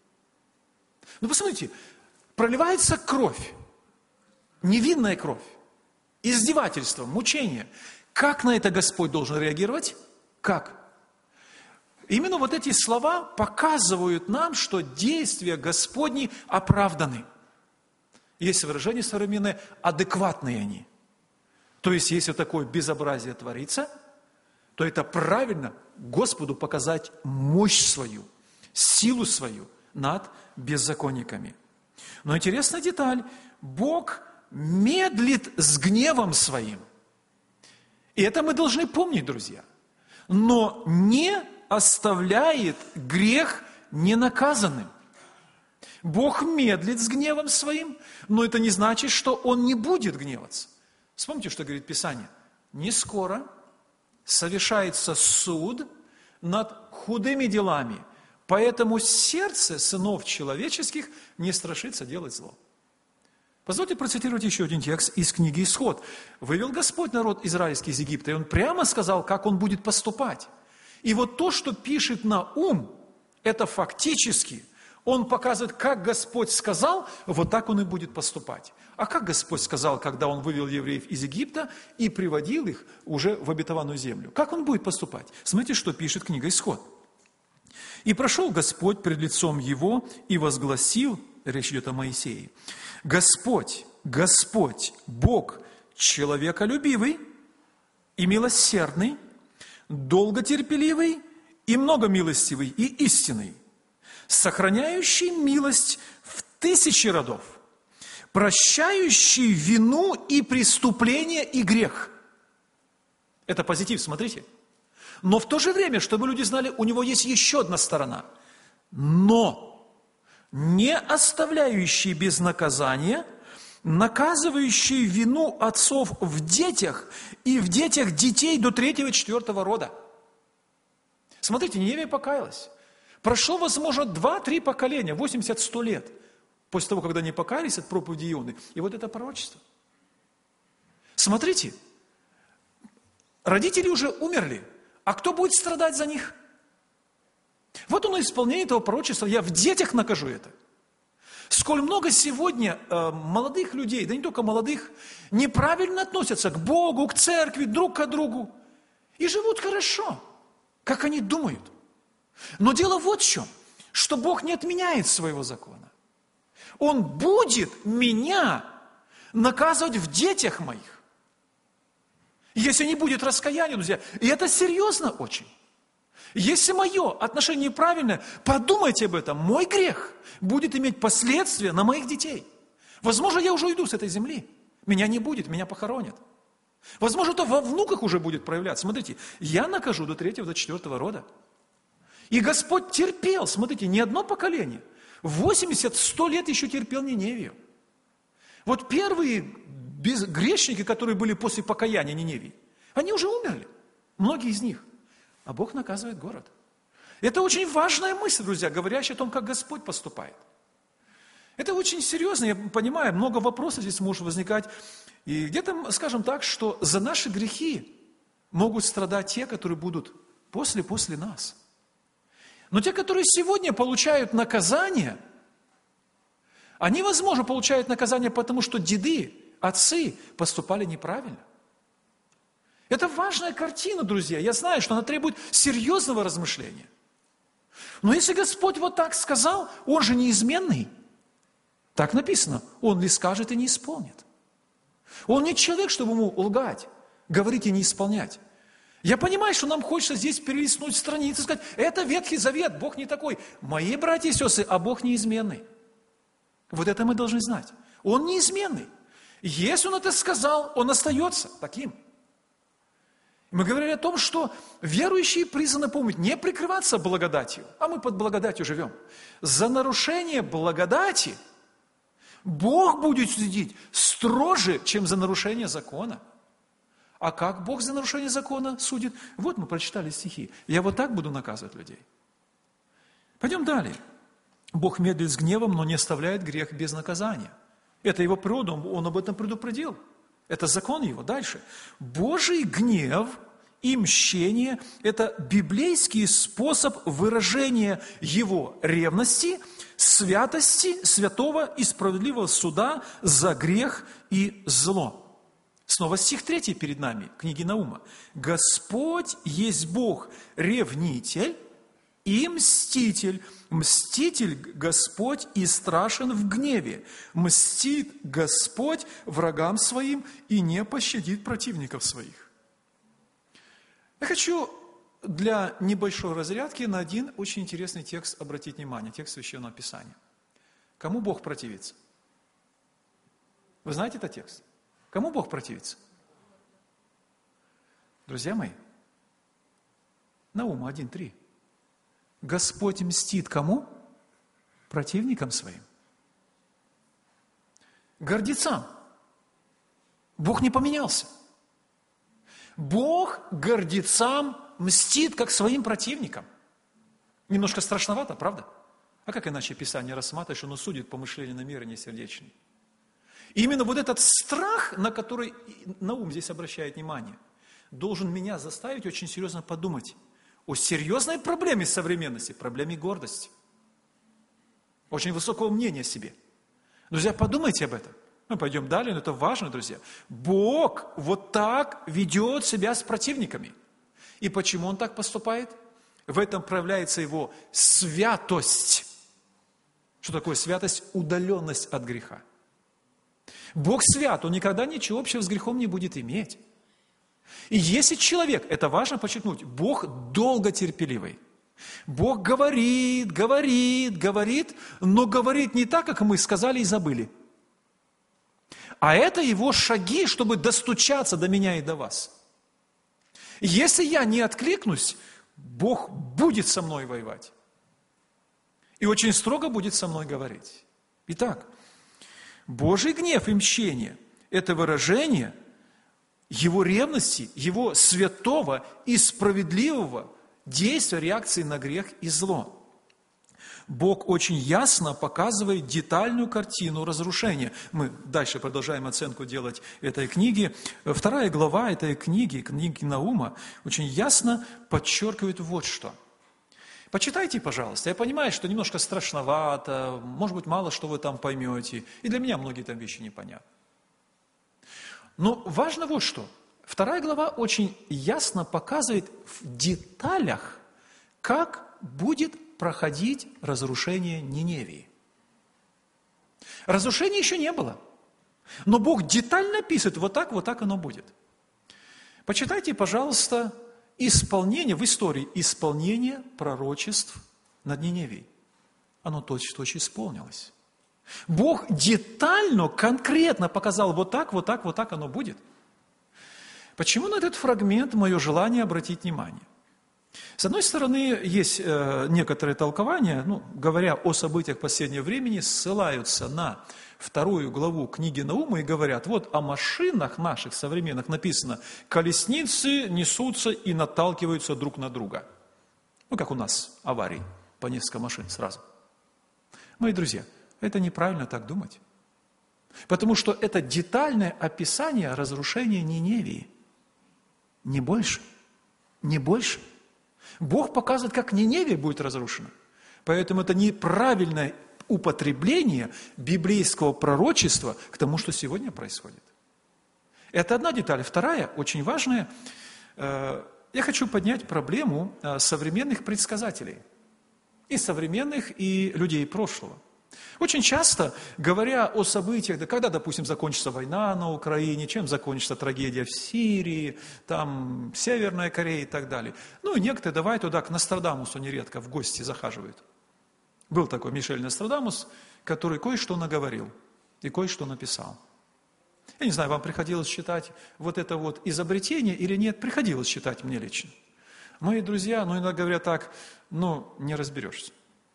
Ну, посмотрите, проливается кровь, невинная кровь, издевательство, мучение. Как на это Господь должен реагировать? Как? Именно вот эти слова показывают нам, что действия Господни оправданы. Есть выражение современное, адекватные они. То есть, если такое безобразие творится, то это правильно Господу показать мощь свою, силу свою над беззаконниками. Но интересная деталь, Бог медлит с гневом своим. И это мы должны помнить, друзья. Но не оставляет грех ненаказанным. Бог медлит с гневом своим, но это не значит, что Он не будет гневаться. Вспомните, что говорит Писание. Не скоро совершается суд над худыми делами, поэтому сердце сынов человеческих не страшится делать зло. Позвольте процитировать еще один текст из книги «Исход». «Вывел Господь народ израильский из Египта, и Он прямо сказал, как Он будет поступать». И вот то, что пишет Наум, это фактически он показывает, как Господь сказал, вот так Он и будет поступать. А как Господь сказал, когда Он вывел евреев из Египта и приводил их уже в обетованную землю? Как Он будет поступать? Смотрите, что пишет книга «Исход». «И прошел Господь пред лицом его и возгласил», речь идет о Моисее, «Господь, Господь, Бог человеколюбивый и милосердный, долготерпеливый и многомилостивый и истинный, сохраняющий милость в тысячи родов, прощающий вину и преступление и грех». Это позитив, смотрите. Но в то же время, чтобы люди знали, у него есть еще одна сторона. Но не оставляющий без наказания, наказывающий вину отцов в детях и в детях детей до третьего-четвертого рода. Смотрите, Ниневия покаялась. Прошло, возможно, два-три поколения, восемьдесят-сто лет, после того, когда они покаялись от проповеди Ионы. И вот это пророчество. Смотрите, родители уже умерли, а кто будет страдать за них? Вот оно исполнение этого пророчества. Я в детях накажу это. Сколь много сегодня э, молодых людей, да не только молодых, неправильно относятся к Богу, к церкви, друг к другу. И живут хорошо, как они думают. Но дело вот в чем, что Бог не отменяет своего закона. Он будет меня наказывать в детях моих. Если не будет раскаяния, друзья, и это серьезно очень. Если мое отношение неправильное, подумайте об этом. Мой грех будет иметь последствия на моих детей. Возможно, я уже уйду с этой земли. Меня не будет, меня похоронят. Возможно, это во внуках уже будет проявляться. Смотрите, я накажу до третьего, до четвертого рода. И Господь терпел, смотрите, не одно поколение. восемьдесят-сто лет еще терпел Ниневию. Вот первые грешники, которые были после покаяния Ниневии, они уже умерли. Многие из них. А Бог наказывает город. Это очень важная мысль, друзья, говорящая о том, как Господь поступает. Это очень серьезно, я понимаю, много вопросов здесь может возникать. И где-то, скажем так, что за наши грехи могут страдать те, которые будут после-после нас. Но те, которые сегодня получают наказание, они, возможно, получают наказание, потому что деды, отцы поступали неправильно. Это важная картина, друзья. Я знаю, что она требует серьезного размышления. Но если Господь вот так сказал, Он же неизменный. Так написано, Он ли скажет и не исполнит. Он не человек, чтобы ему лгать, говорить и не исполнять. Я понимаю, что нам хочется здесь перелистнуть страницы и сказать, это Ветхий Завет, Бог не такой. Мои братья и сестры, а Бог неизменный. Вот это мы должны знать. Он неизменный. Если Он это сказал, Он остается таким. Мы говорили о том, что верующие призваны помнить, не прикрываться благодатью, а мы под благодатью живем. За нарушение благодати Бог будет судить строже, чем за нарушение закона. А как Бог за нарушение закона судит? Вот мы прочитали стихи. Я вот так буду наказывать людей. Пойдем далее. Бог медлит с гневом, но не оставляет грех без наказания. Это его природа, он об этом предупредил. Это закон его. Дальше. Божий гнев и мщение – это библейский способ выражения его ревности, святости, святого и справедливого суда за грех и зло. Снова стих третий перед нами, книги Наума. «Господь есть Бог, ревнитель и мститель. Мститель Господь и страшен в гневе. Мстит Господь врагам своим и не пощадит противников своих». Я хочу для небольшой разрядки на один очень интересный текст обратить внимание, текст Священного Писания. Кому Бог противится? Вы знаете этот текст? Кому Бог противится? Друзья мои, Наума один три. Господь мстит кому? Противникам своим. Гордецам. Бог не поменялся. Бог гордецам мстит, как своим противникам. Немножко страшновато, правда? А как иначе Писание рассматривает, что оно судит по мышлению, намерения сердечные? Именно вот этот страх, на который Наум здесь обращает внимание, должен меня заставить очень серьезно подумать о серьезной проблеме современности, проблеме гордости. Очень высокого мнения о себе. Друзья, подумайте об этом. Мы пойдем далее, но это важно, друзья. Бог вот так ведет себя с противниками. И почему Он так поступает? В этом проявляется Его святость. Что такое святость? Удаленность от греха. Бог свят, Он никогда ничего общего с грехом не будет иметь. И если человек, это важно подчеркнуть, Бог долготерпеливый. Бог говорит, говорит, говорит, но говорит не так, как мы сказали и забыли. А это Его шаги, чтобы достучаться до меня и до вас. Если я не откликнусь, Бог будет со мной воевать. И очень строго будет со мной говорить. Итак, Божий гнев и мщение – это выражение Его ревности, Его святого и справедливого действия, реакции на грех и зло. Бог очень ясно показывает детальную картину разрушения. Мы дальше продолжаем оценку делать этой книги. Вторая глава этой книги, книги Наума, очень ясно подчеркивает вот что. Почитайте, пожалуйста. Я понимаю, что немножко страшновато, может быть, мало что вы там поймете. И для меня многие там вещи непонятны. Но важно вот что. Вторая глава очень ясно показывает в деталях, как будет проходить разрушение Ниневии. Разрушения еще не было. Но Бог детально описывает, вот так, вот так оно будет. Почитайте, пожалуйста, исполнение в истории, исполнение пророчеств над Ниневией. Оно точно-точно исполнилось. Бог детально, конкретно показал, вот так, вот так, вот так оно будет. Почему на этот фрагмент мое желание обратить внимание? С одной стороны, есть э, некоторые толкования, ну, говоря о событиях последнего времени, ссылаются на вторую главу книги Наума и говорят, вот о машинах наших современных написано, колесницы несутся и наталкиваются друг на друга. Ну, как у нас аварии, по несколько машин сразу. Мои друзья, это неправильно так думать. Потому что это детальное описание разрушения Ниневии. Не больше, не больше. Бог показывает, как Ниневия будет разрушена. Поэтому это неправильное употребление библейского пророчества к тому, что сегодня происходит. Это одна деталь. Вторая, очень важная. Я хочу поднять проблему современных предсказателей. И современных, и людей прошлого. Очень часто, говоря о событиях, да, когда, допустим, закончится война на Украине, чем закончится трагедия в Сирии, там, Северная Корея и так далее. Ну, и некоторые давай туда, к Нострадамусу нередко в гости захаживают. Был такой Мишель Нострадамус, который кое-что наговорил и кое-что написал. Я не знаю, вам приходилось читать вот это вот изобретение или нет, приходилось читать мне лично. Мои друзья, ну, иногда говорят так, ну, не разберешься.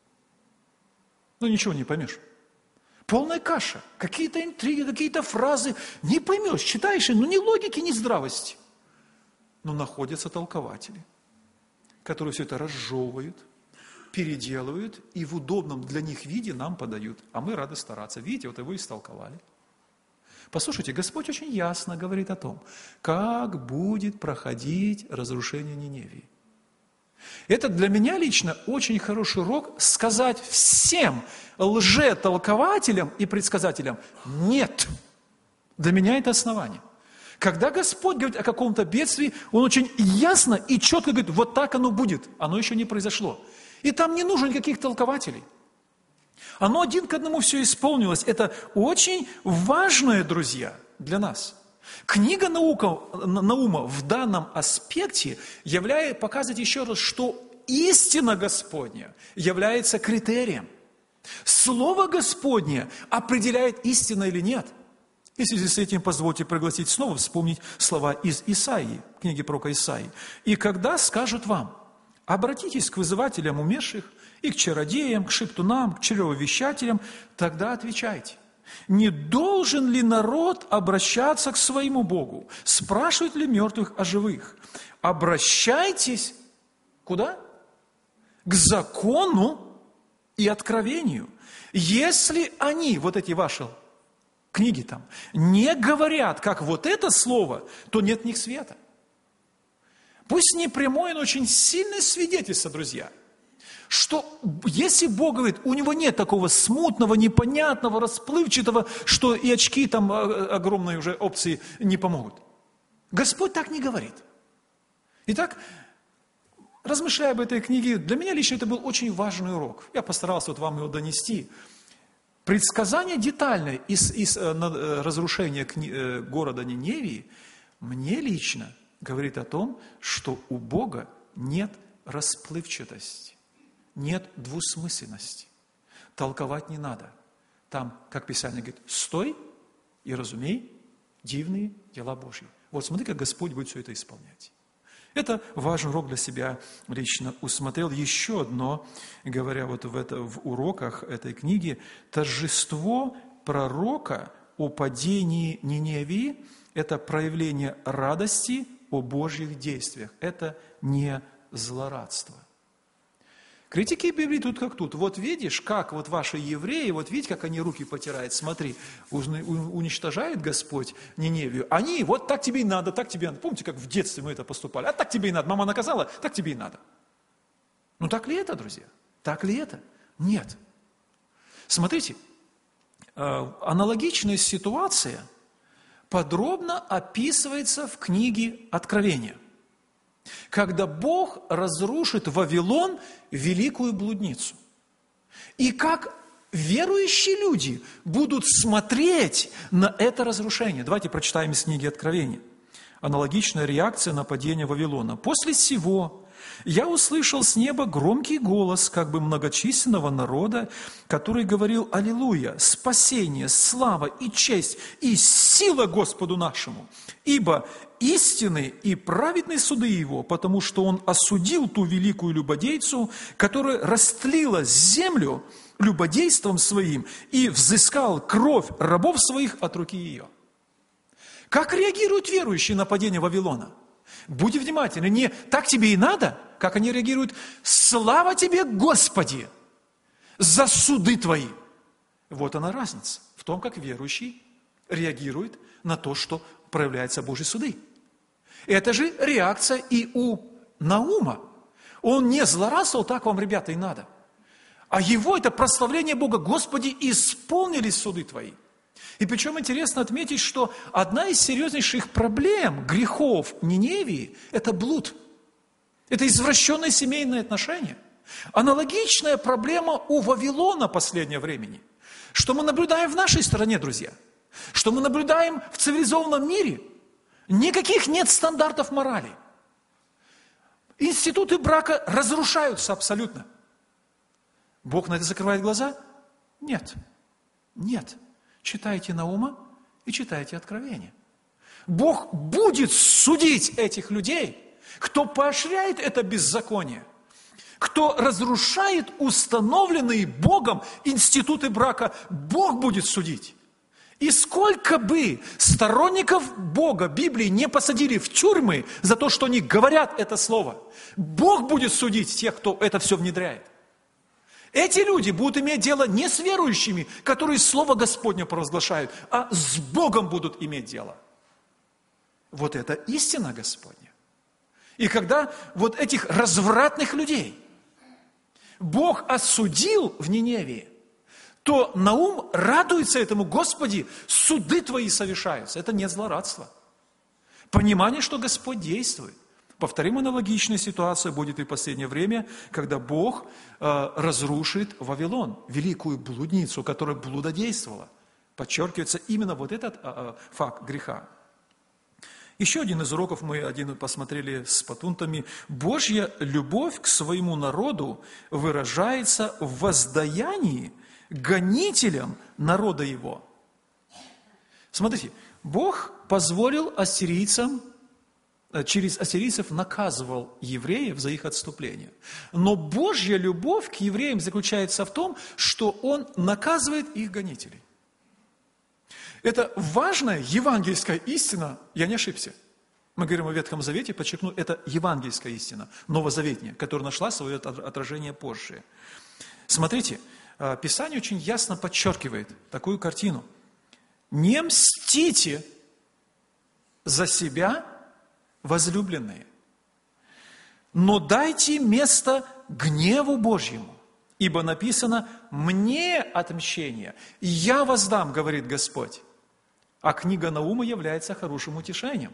Ну, ничего не поймешь. Полная каша. Какие-то интриги, какие-то фразы. Не поймешь, читаешь, ну, ни логики, ни здравости. Но находятся толкователи, которые все это разжевывают, переделывают и в удобном для них виде нам подают. А мы рады стараться. Видите, вот его истолковали. Послушайте, Господь очень ясно говорит о том, как будет проходить разрушение Ниневии. Это для меня лично очень хороший урок сказать всем лжетолкователям и предсказателям «нет». Для меня это основание. Когда Господь говорит о каком-то бедствии, Он очень ясно и четко говорит, вот так оно будет, оно еще не произошло. И там не нужно никаких толкователей. Оно один к одному все исполнилось. Это очень важное, друзья, для нас. Книга наука, Наума в данном аспекте являет, показывает еще раз, что истина Господня является критерием. Слово Господне определяет, истина или нет. И в связи с этим позвольте пригласить снова вспомнить слова из Исаии, книги пророка Исаии. «И когда скажут вам, обратитесь к вызывателям умерших, и к чародеям, к шептунам, к чревовещателям, тогда отвечайте. Не должен ли народ обращаться к своему Богу? Спрашивают ли мертвых о живых? Обращайтесь куда? К закону и откровению. Если они, вот эти ваши книги там, не говорят, как вот это слово, то нет в них света. Пусть не прямое, но очень сильное свидетельство, друзья, что если Бог говорит, у него нет такого смутного, непонятного, расплывчатого, что и очки там огромные уже опции не помогут. Господь так не говорит. Итак, размышляя об этой книге, для меня лично это был очень важный урок. Я постарался вот вам его донести. Предсказание детальное из, из э, разрушения кни, э, города Ниневии мне лично говорит о том, что у Бога нет расплывчатости. Нет двусмысленности. Толковать не надо. Там, как Писание говорит, стой и разумей дивные дела Божьи. Вот смотри, как Господь будет все это исполнять. Это важный урок для себя лично усмотрел. Еще одно, говоря вот в, это, в уроках этой книги, торжество пророка о падении Ниневии – это проявление радости о Божьих действиях. Это не злорадство. Критики Библии тут как тут. Вот видишь, как вот ваши евреи, вот видите, как они руки потирают, смотри, уничтожает Господь Ниневию. Они, вот так тебе и надо, так тебе и надо. Помните, как в детстве мы это поступали? А так тебе и надо. Мама наказала, так тебе и надо. Ну так ли это, друзья? Так ли это? Нет. Смотрите, аналогичная ситуация подробно описывается в книге Откровения. Когда Бог разрушит Вавилон, великую блудницу. И как верующие люди будут смотреть на это разрушение. Давайте прочитаем из книги Откровения. Аналогичная реакция на падение Вавилона. «После сего я услышал с неба громкий голос, как бы многочисленного народа, который говорил: Аллилуйя, спасение, слава и честь и сила Господу нашему, ибо истинны и праведны суды Его, потому что Он осудил ту великую любодейцу, которая растлила землю любодейством своим и взыскал кровь рабов своих от руки ее». Как реагируют верующие на падение Вавилона? Будьте внимательны, не «так тебе и надо», как они реагируют: «Слава тебе, Господи, за суды твои». Вот она разница в том, как верующий реагирует на то, что проявляются Божьи суды. Это же реакция и у Наума. Он не злорадствовал: «так вам, ребята, и надо». А его это прославление Бога: «Господи, исполнились суды твои». И причем интересно отметить, что одна из серьезнейших проблем, грехов Ниневии – это блуд. Это извращенные семейные отношения. Аналогичная проблема у Вавилона последнего времени. Что мы наблюдаем в нашей стране, друзья? Что мы наблюдаем в цивилизованном мире? Никаких нет стандартов морали. Институты брака разрушаются абсолютно. Бог на это закрывает глаза? Нет. Нет. Читайте Наума и читайте Откровение. Бог будет судить этих людей, кто поощряет это беззаконие, кто разрушает установленные Богом институты брака. Бог будет судить. И сколько бы сторонников Бога, Библии, не посадили в тюрьмы за то, что они говорят это слово, Бог будет судить тех, кто это все внедряет. Эти люди будут иметь дело не с верующими, которые Слово Господне провозглашают, а с Богом будут иметь дело. Вот это истина Господня. И когда вот этих развратных людей Бог осудил в Ниневии, то Наум радуется этому: Господи, суды Твои совершаются. Это не злорадство. Понимание, что Господь действует. Повторим, аналогичная ситуация будет и в последнее время, когда Бог э, разрушит Вавилон, великую блудницу, которая блудодействовала. Подчеркивается именно вот этот э, факт греха. Еще один из уроков мы один посмотрели с патунтами. Божья любовь к своему народу выражается в воздаянии гонителям народа его. Смотрите, Бог позволил ассирийцам, через ассирийцев наказывал евреев за их отступление. Но Божья любовь к евреям заключается в том, что Он наказывает их гонителей. Это важная евангельская истина, я не ошибся. Мы говорим о Ветхом Завете, подчеркну, это евангельская истина, новозаветняя, которая нашла свое отражение позже. Смотрите, Писание очень ясно подчеркивает такую картину. Не мстите за себя, возлюбленные, но дайте место гневу Божьему, ибо написано: «Мне отмщение, я воздам, говорит Господь». А книга Наума является хорошим утешением.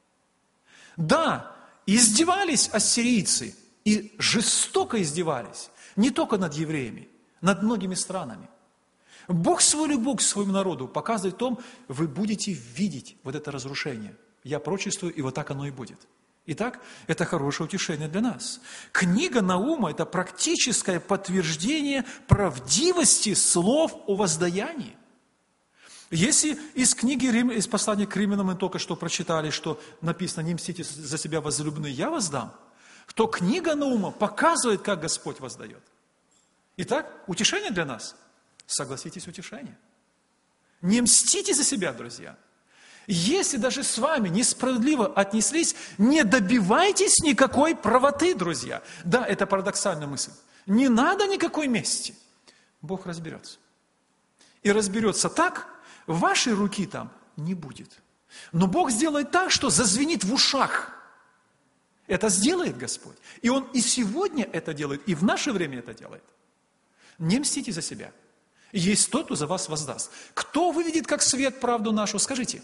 Да, издевались ассирийцы, и жестоко издевались, не только над евреями, над многими странами. Бог свою любовь к своему народу показывает в том: вы будете видеть вот это разрушение. Я пророчествую, и вот так оно и будет. Итак, это хорошее утешение для нас. Книга Наума – это практическое подтверждение правдивости слов о воздаянии. Если из книги, из послания к Римлянам мы только что прочитали, что написано: «Не мстите за себя, возлюбленные, я воздам», то книга Наума показывает, как Господь воздает. Итак, утешение для нас. Согласитесь, утешение. Не мстите за себя, друзья. Если даже с вами несправедливо отнеслись, не добивайтесь никакой правоты, друзья. Да, это парадоксальная мысль. Не надо никакой мести. Бог разберется. И разберется так, вашей руки там не будет. Но Бог сделает так, что зазвенит в ушах. Это сделает Господь. И Он и сегодня это делает, и в наше время это делает. Не мстите за себя. Есть тот, кто за вас воздаст. Кто выведет как свет правду нашу? Скажите.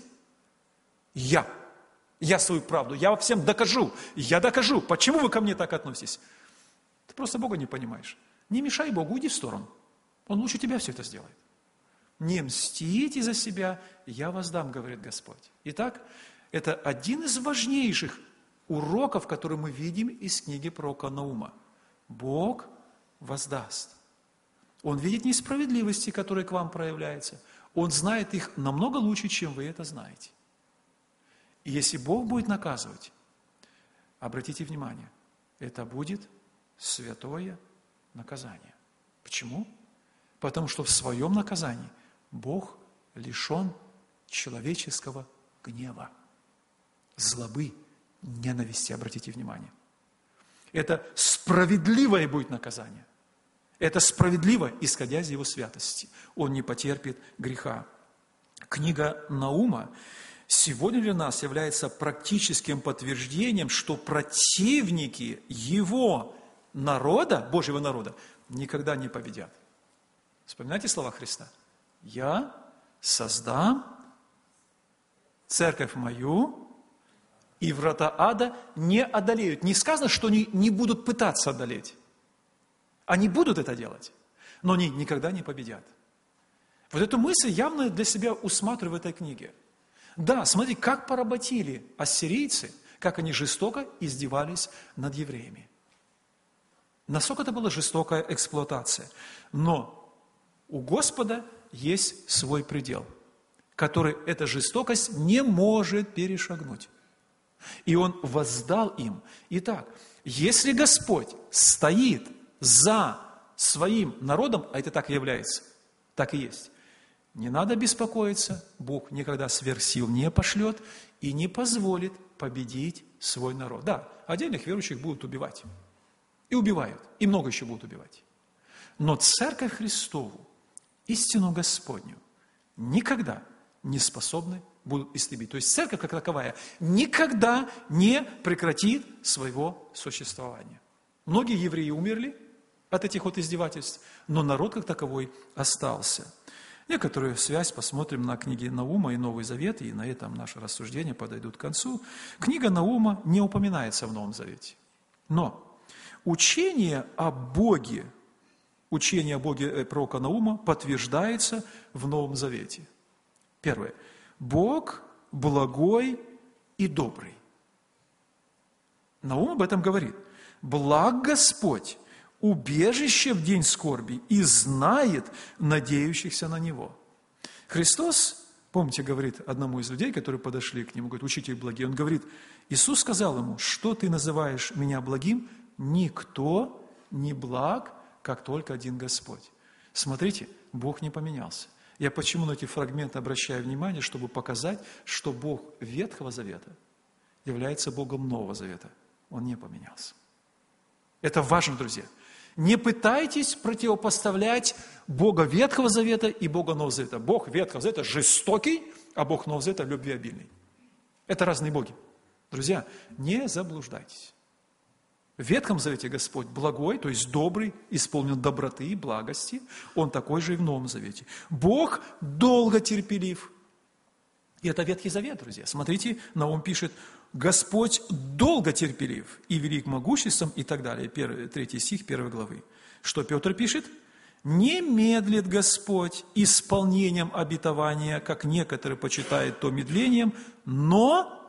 Я. Я свою правду. Я всем докажу. Я докажу. Почему вы ко мне так относитесь? Ты просто Бога не понимаешь. Не мешай Богу, уйди в сторону. Он лучше тебя все это сделает. Не мстите за себя, я воздам, говорит Господь. Итак, это один из важнейших уроков, которые мы видим из книги пророка Наума. Бог воздаст. Он видит несправедливости, которые к вам проявляются. Он знает их намного лучше, чем вы это знаете. И если Бог будет наказывать, обратите внимание, это будет святое наказание. Почему? Потому что в своем наказании Бог лишен человеческого гнева, злобы, ненависти, обратите внимание. Это справедливое будет наказание. Это справедливо, исходя из Его святости. Он не потерпит греха. Книга Наума сегодня для нас является практическим подтверждением, что противники Его народа, Божьего народа, никогда не победят. Вспоминайте слова Христа. «Я создам церковь мою, и врата ада не одолеют». Не сказано, что они не будут пытаться одолеть. Они будут это делать, но они никогда не победят. Вот эту мысль явно для себя усматриваю в этой книге. Да, смотри, как поработили ассирийцы, как они жестоко издевались над евреями. Насколько это была жестокая эксплуатация. Но у Господа есть свой предел, который эта жестокость не может перешагнуть. И Он воздал им. Итак, если Господь стоит за своим народом, а это так и является, так и есть, не надо беспокоиться, Бог никогда сверх сил не пошлет и не позволит победить свой народ. Да, отдельных верующих будут убивать. И убивают, и много еще будут убивать. Но Церковь Христову, истину Господню, никогда не способны будут истребить. То есть Церковь, как таковая, никогда не прекратит своего существования. Многие евреи умерли от этих вот издевательств, но народ как таковой остался. Некоторую связь посмотрим на книги Наума и Новый Завет, и на этом наши рассуждения подойдут к концу. Книга Наума не упоминается в Новом Завете. Но учение о Боге, учение о Боге пророка Наума подтверждается в Новом Завете. Первое. Бог благой и добрый. Наум об этом говорит. Благ Господь, убежище в день скорби, и знает надеющихся на Него. Христос, помните, говорит одному из людей, которые подошли к Нему, говорит, учитель благий, Он говорит, Иисус сказал ему, что ты называешь меня благим? Никто не благ, как только один Господь. Смотрите, Бог не поменялся. Я почему на эти фрагменты обращаю внимание, чтобы показать, что Бог Ветхого Завета является Богом Нового Завета. Он не поменялся. Это важно, друзья. Не пытайтесь противопоставлять Бога Ветхого Завета и Бога Нового Завета. Бог Ветхого Завета жестокий, а Бог Нового Завета любвеобильный. Это разные боги. Друзья, не заблуждайтесь. В Ветхом Завете Господь благой, то есть добрый, исполнен доброты и благости. Он такой же и в Новом Завете. Бог долго терпелив. И это Ветхий Завет, друзья. Смотрите, Наум пишет, Господь долго терпелив и велик могуществом и так далее. Первый, третий стих первой главы. Что Петр пишет? Не медлит Господь исполнением обетования, как некоторые почитают то медлением, но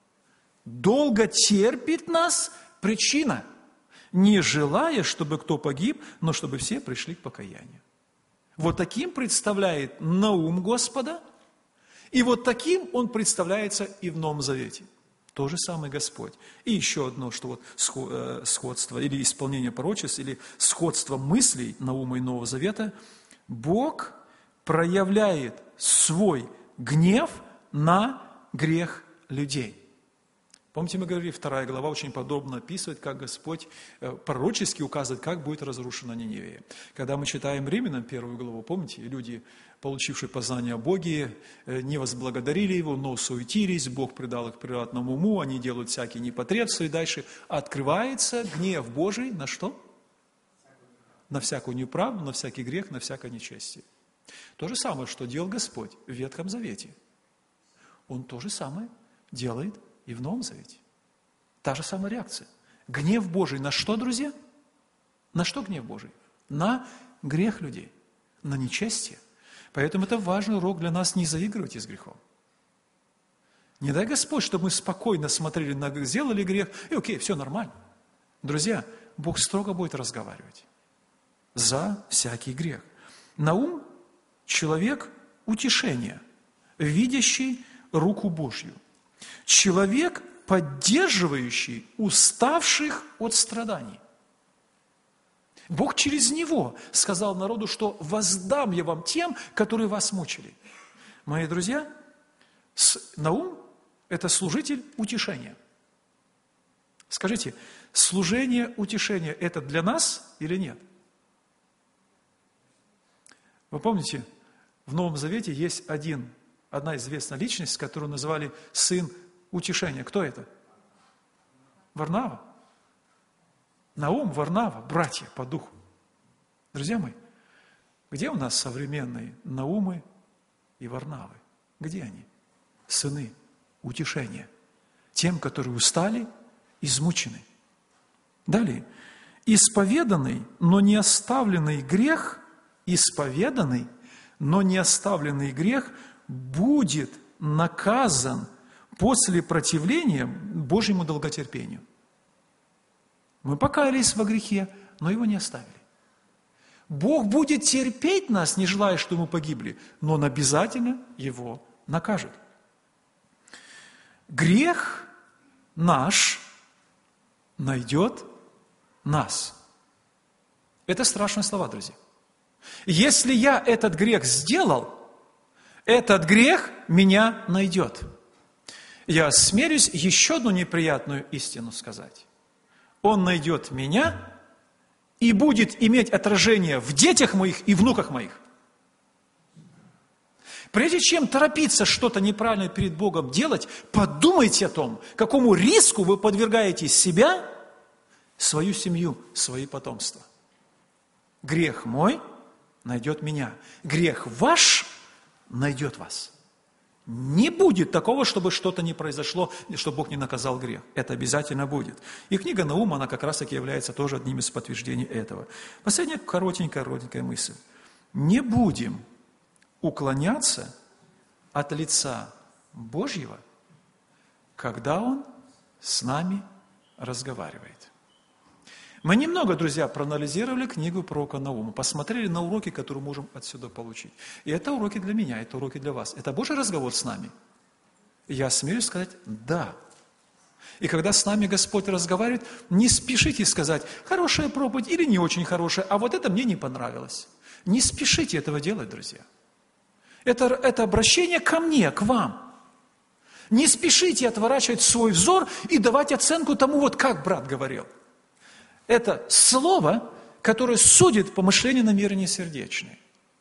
долго терпит нас. Причина, не желая, чтобы кто погиб, но чтобы все пришли к покаянию. Вот таким представляет Наум Господа, и вот таким он представляется и в Новом Завете. То же самое Господь. И еще одно, что вот сходство, или исполнение пророчеств, или сходство мыслей Наума и Нового Завета. Бог проявляет свой гнев на грех людей. Помните, мы говорили, вторая глава очень подробно описывает, как Господь пророчески указывает, как будет разрушена Ниневия. Когда мы читаем Римлянам первую главу, помните, люди, получившие познание о Боге, не возблагодарили Его, но суетились, Бог предал их превратному уму, они делают всякие непотребства, и дальше открывается гнев Божий на что? На всякую неправду, на всякий грех, на всякое нечестие. То же самое, что делал Господь в Ветхом Завете. Он то же самое делает и в Новом Завете. Та же самая реакция. Гнев Божий на что, друзья? На что гнев Божий? На грех людей, на нечестие. Поэтому это важный урок для нас не заигрывать с грехом. Не дай Господь, чтобы мы спокойно смотрели на грех, сделали грех, и окей, все нормально. Друзья, Бог строго будет разговаривать за всякий грех. Наум – человек утешения, видящий руку Божью. Человек, поддерживающий уставших от страданий. Бог через него сказал народу, что воздам я вам тем, которые вас мучили. Мои друзья, Наум – это служитель утешения. Скажите, служение утешения – это для нас или нет? Вы помните, в Новом Завете есть один, одна известная личность, которую называли сын утешения. Кто это? Варнава. Наум, Варнава, братья по духу. Друзья мои, где у нас современные Наумы и Варнавы? Где они? Сыны утешения. Тем, которые устали, измучены. Далее. Исповеданный, но не оставленный грех, исповеданный, но не оставленный грех будет наказан после противления Божьему долготерпению. Мы покаялись во грехе, но его не оставили. Бог будет терпеть нас, не желая, чтобы мы погибли, но он обязательно его накажет. Грех наш найдет нас. Это страшные слова, друзья. Если я этот грех сделал, этот грех меня найдет. Я осмелюсь еще одну неприятную истину сказать. Он найдет меня и будет иметь отражение в детях моих и внуках моих. Прежде чем торопиться что-то неправильное перед Богом делать, подумайте о том, какому риску вы подвергаете себя, свою семью, свои потомства. Грех мой найдет меня, грех ваш найдет вас. Не будет такого, чтобы что-то не произошло, чтобы Бог не наказал грех. Это обязательно будет. И книга Наума, она как раз-таки является тоже одним из подтверждений этого. Последняя коротенькая-коротенькая мысль. Не будем уклоняться от лица Божьего, когда Он с нами разговаривает. Мы немного, друзья, проанализировали книгу пророка Наума, посмотрели на уроки, которые можем отсюда получить. И это уроки для меня, это уроки для вас. Это Божий разговор с нами. И я смеюсь сказать «да». И когда с нами Господь разговаривает, не спешите сказать «хорошая проповедь» или «не очень хорошая», а вот это мне не понравилось. Не спешите этого делать, друзья. Это, это обращение ко мне, к вам. Не спешите отворачивать свой взор и давать оценку тому, вот как брат говорил. Это слово, которое судит помышления, намерения сердечные.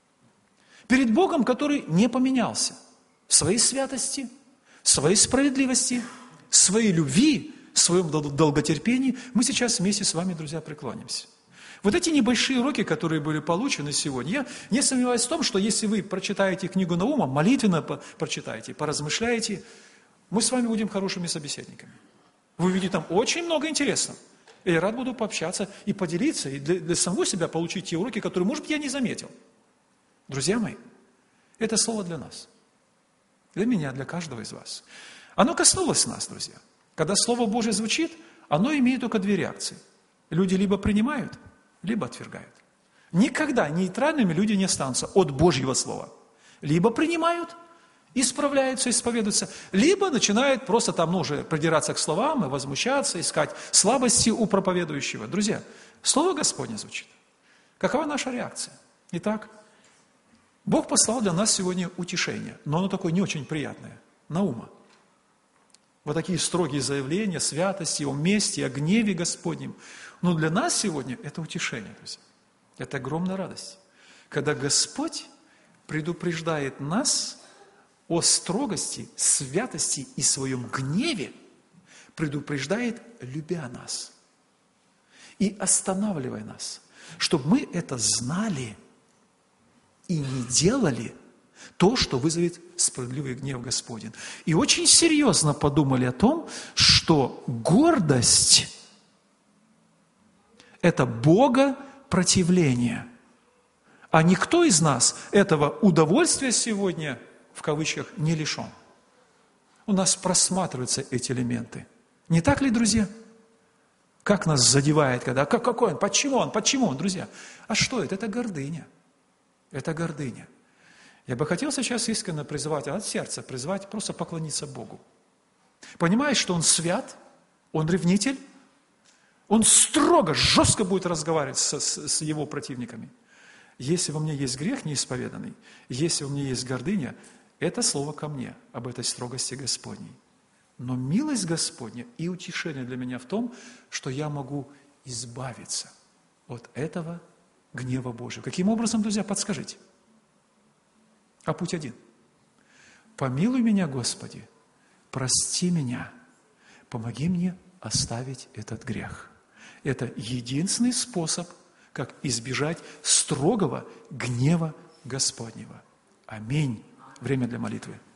Перед Богом, который не поменялся в своей святости, в своей справедливости, в своей любви, в своем долготерпении, мы сейчас вместе с вами, друзья, преклонимся. Вот эти небольшие уроки, которые были получены сегодня, я не сомневаюсь в том, что если вы прочитаете книгу Наума, молитвенно прочитаете, поразмышляете, мы с вами будем хорошими собеседниками. Вы увидите там очень много интересного. И я рад буду пообщаться и поделиться, и для, для самого себя получить те уроки, которые, может быть, я не заметил. Друзья мои, это слово для нас. Для меня, для каждого из вас. Оно коснулось нас, друзья. Когда Слово Божие звучит, оно имеет только две реакции. Люди либо принимают, либо отвергают. Никогда нейтральными люди не останутся от Божьего Слова. Либо принимают, исправляются, исповедуются, либо начинают просто там, ну, уже придираться к словам и возмущаться, искать слабости у проповедующего. Друзья, Слово Господне звучит. Какова наша реакция? Итак, Бог послал для нас сегодня утешение, но оно такое не очень приятное, Наума. Вот такие строгие заявления, святости, о мести, о гневе Господнем. Но для нас сегодня это утешение, друзья. Это огромная радость. Когда Господь предупреждает нас о строгости, святости и своем гневе, предупреждает, любя нас и останавливая нас, чтобы мы это знали и не делали то, что вызовет справедливый гнев Господень. И очень серьезно подумали о том, что гордость – это богопротивление. А никто из нас этого удовольствия сегодня, в кавычках, не лишен. У нас просматриваются эти элементы. Не так ли, друзья? Как нас задевает, когда, как, какой он, почему он, почему он, друзья? А что это? Это гордыня. Это гордыня. Я бы хотел сейчас искренне призывать, от сердца призывать, просто поклониться Богу. Понимаешь, что Он свят, Он ревнитель, Он строго, жестко будет разговаривать с, с, с Его противниками. Если во мне есть грех неисповеданный, если во мне есть гордыня, это слово ко мне, об этой строгости Господней. Но милость Господня и утешение для меня в том, что я могу избавиться от этого гнева Божьего. Каким образом, друзья, подскажите? А путь один. Помилуй меня, Господи, прости меня, помоги мне оставить этот грех. Это единственный способ, как избежать строгого гнева Господнего. Аминь. Время для молитвы.